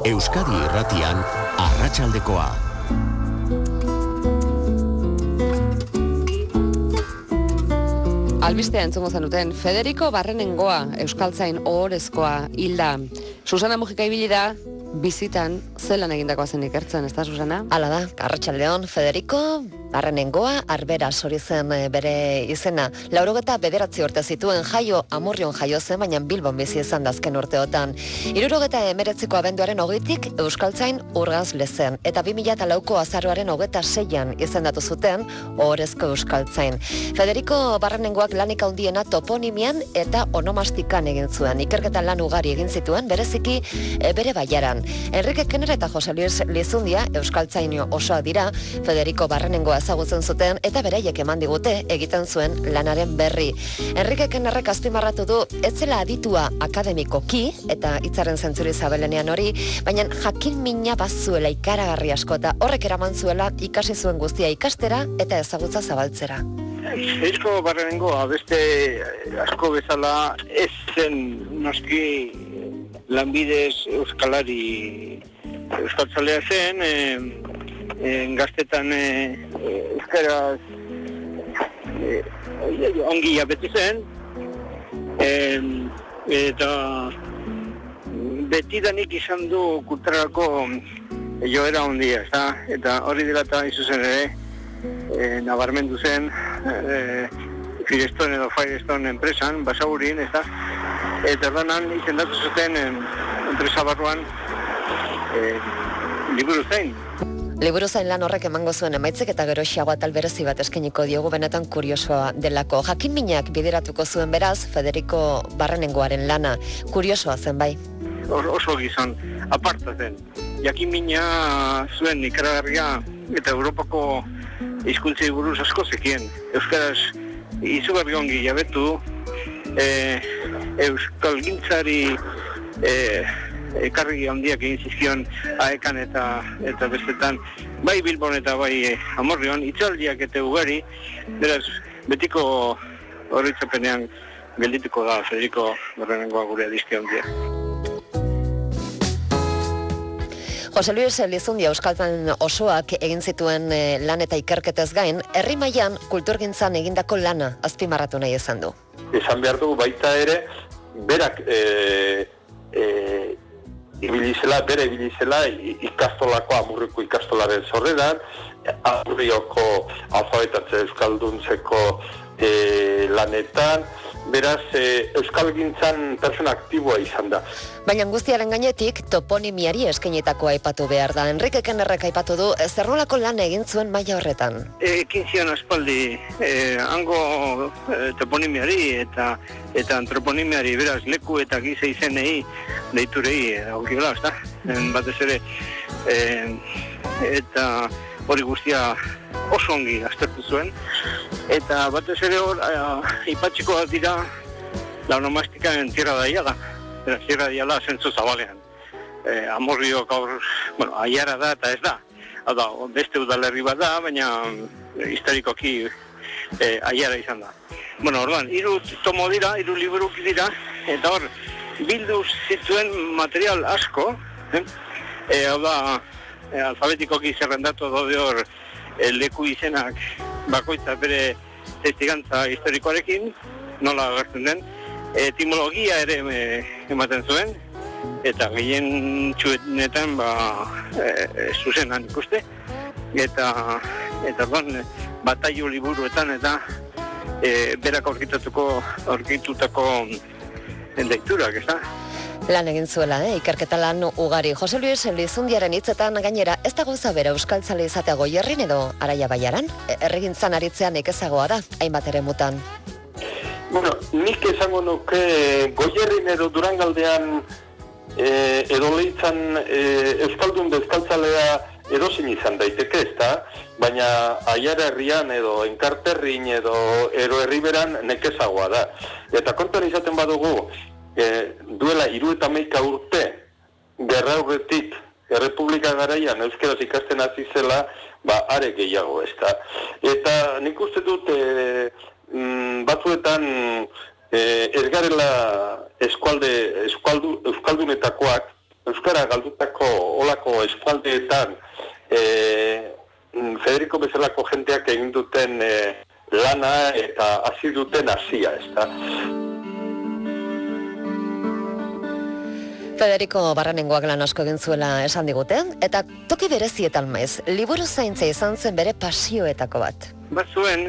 Euskadi Irratian, Arratsaldekoa. Albistea entzungo zenuten, Federico Barrenengoa, euskaltzain ohorezkoa hilda. Susana Mujika ibili da, bizitan zelan egindakoa zen ikertzen, ez da, Susana? Hala da, Arratsaldeon, Federico Barrenengoa, Arbera hori zen bere izena. 89 urte zituen, jaio Amurrion jaio zen, baina Bilbon bizi izan da azken urteotan. 79ko abenduaren 20tik euskaltzain urgazle zen, eta 2004ko azaroaren 26an izendatu zuten ohorezko euskaltzain. Federico Barrenengoak lanik handiena toponimian eta onomastikan egin zuen. Ikerketa lan ugari egin zituen, bereziki bere baiaran. Enrique Kenner eta Jose Luis Lizundia euskaltzain osoa dira, Federico Barrenengoa ezagutzen zuten eta beraiek eman digute egiten zuen lanaren berri. Enrique Kennerrek azpimarratu du ez zela aditua akademikoki eta hitzaren zentzuri zabelenean hori, baina jakin mina bazuela ikaragarri asko eta horrek eraman zuela ikasi zuen guztia ikastera eta ezagutza zabaltzera. Federico Barrenengoa beste asko bezala ez zen noski lanbidez euskalari euskaltzalea zen, gaztetan euskaraz ongi beti zen, eta betidanik izan du kulturako joera ondia, eta hori dela eta izuzen ere nabarmendu zen Firestone edo Firestone enpresan, Basaurin, eta ordanan izendatu zuten enpresa barruan liburuzain. Liburuzain lan horrek emango zuen emaitzek eta gero xago atal berezi bat eskeniko diogu benetan kuriosoa delako. Jakin minak bideratuko zuen beraz Federico Barrenengoaren lana. Kuriosoa zen bai. Oso gizon, aparta zen. Jakin mina zuen ikaragarria eta Europako hizkuntzei buruz asko zekien. Euskaraz izugarri ongi jabetu, euskalgintzari ekarri handiak egin zizkion Aekan eta bestetan, bai Bilbon eta bai Amorrion, itzaldiak eta ugari, beraz, betiko horretzapenean geldituko da Federico Barrenengoa gure adizki handia. Jose Luis Lizundia euskaltzan osoak egin zituen lan eta ikerketez gain, herri mailan kulturgintzan egindako lana azpimarratu nahi izan du. Esan behar dugu baita ere, berak bere ibilizela ikastolako Amurriko ikastolaren sorreran, Amurrioko alfabetatze euskalduntzeko lanetan, beraz euskalgintzan persona aktiboa izan da. Baina guztiaren gainetik toponimiari eskenitakoa aipatu behar da. Enrique Kennerrek aipatu du zerrolako lan egin zuen maila horretan. Ekin zion aspaldi hango toponimiari eta antroponimiari, beraz leku eta giza izenei deiturei aukiola, ezta? Batez ere eta hori guztia oso ongi aztertu zuen, eta batez ere ipatzikoak dira la onomastikaren tierra de Ayala. Tierra de Ayala zentzu zabalean. Amorrio gaur, Aiara da eta ez da. Hau da, beste udalerri bat da, baina historikoki Aiara izan da. Orduan, 3 tomo dira, 3 liburuk dira, eta hor, bildu zituen material asko, hau da, alfabetikoki zerrendatu daude hor leku izenak bakoitza bere testigantza historikoarekin, nola agertzen den, etimologia ere ematen zuen, eta gehien txuenetan zuzenan ikuste, eta bataio liburuetan eta berak aurkitutako deiturak, ez da? Lan egin zuela, ikerketa lan ugari. Jose Luis Lizundiaren hitzetan gainera ez da gauza bera euskaltzale izatea Goierrin edo Araia Baiaran? Erregintzan aritzean ikezagoa da, hainbat eremutan. Nik esango nuke Goierrin edo Durangaldean edo Leitzan euskaldun euskaltzalea edozein izan daiteke, ez da? Baina Aiara herrian edo Enkarterrin edo Ero Herriberan nekezagoa da. Eta kontuan izaten badugu, duela 70 urte gerra aurretik Errepublika garaian euskaraz ikasten hasi zela, are gehiago, ez da. Eta nik uste dut batzuetan ez garela euskaldunetakoak euskara galdutako olako eskualdeetan Federico bezalako jenteak egin duten lana eta hasi duten hasia, ezta. Federico Barrenengoak lan asko egin zuela esan digute, eta toki berezietan maiz, liburu zaintza izan zen bere pasioetako bat. Bazuen,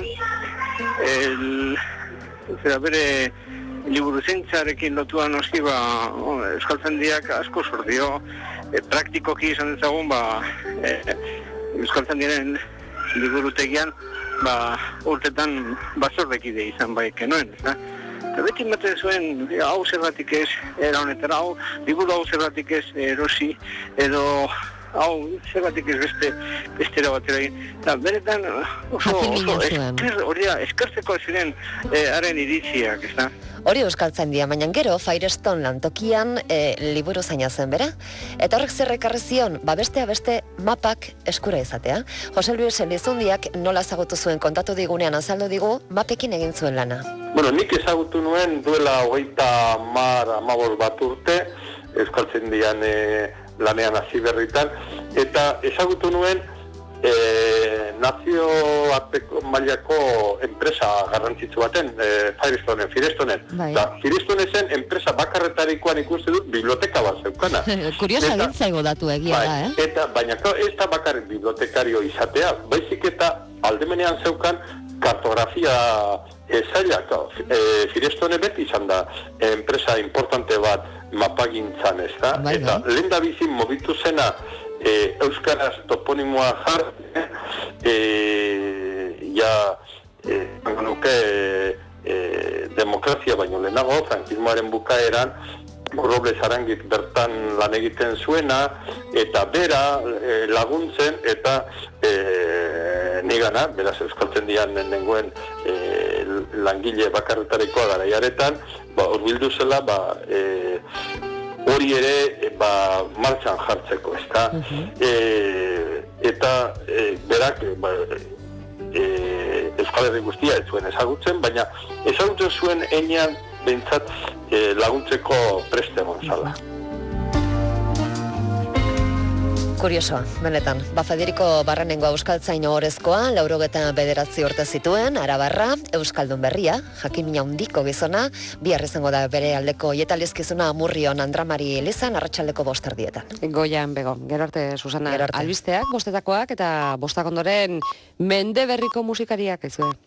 bere liburu zaintzarekin lotuan noski, euskaltzaindiak asko sordio, praktikoki izan dezagun, euskaltzaindiaren liburutegian, urtetan batzordekide izan genuen, ezta? Eta beti ematen zuen, hau zergatik ez, era honetara, liburu hau zergatik ez erosi, edo hau zergatik ez bestera batera egin. Eta beretan oso eskertzeko ziren haren iritziak, ez da? Hori euskaltzaindia, baina gero Firestone lantokian liburu zaina zen bera, eta horrek zer ekarri zion, beste mapak eskura izatea. Jose Luis Elizundiak nola ezagutu zuen kontatu digunean azaldu digu, mapekin egin zuen lana. Bueno, nik ezagutu nuen duela 30 bat urte, euskaltzaindian lanean hasi berritan, eta ezagutu nuen nazioarteko mailako enpresa garrantzitsu baten, Firestonen. Firestone zen enpresa bakarretarikoan ikuste dut biblioteka bat zeukana. Kuriosa bintzaigo datu egia da, Eta, baina ez da bakarrik bibliotekario izatea, baizik eta aldemenean zeukan kartografia zailak. Firestone beti izan da enpresa importante bat mapagintzan, ez da? Eta lehen da bizin mobitu zena euskaraz toponimoa demokrazia baino lehenago, frankismoaren bukaeran, Robles Arangik bertan lan egiten zuena, eta bera laguntzen, eta nigana, beraz euskaltzaindian nengoen langile bakarretarikoa garaiaretan, hurbildu zela, hori ere martxan jartzeko, ezta? Eta berak Euskal Herri guztia ez zuen ezagutzen, baina ezagutzen zuen enean behintzat laguntzeko preste egon zala. Kuriosoa, benetan. Federico Barrenengoa euskaltzain ohorezkoa, 89 urte zituen, arabarra, euskaldun berria, jakimina handiko gizona, bihar izango da bere aldeko ietalizkizuna Amurrion Andramari Elizan, arratsaldeko 5:00. Goian bego, gero arte, Susana, albisteak, bostetakoak, eta bostak ondoren Mende Berriko musikariak, aizue.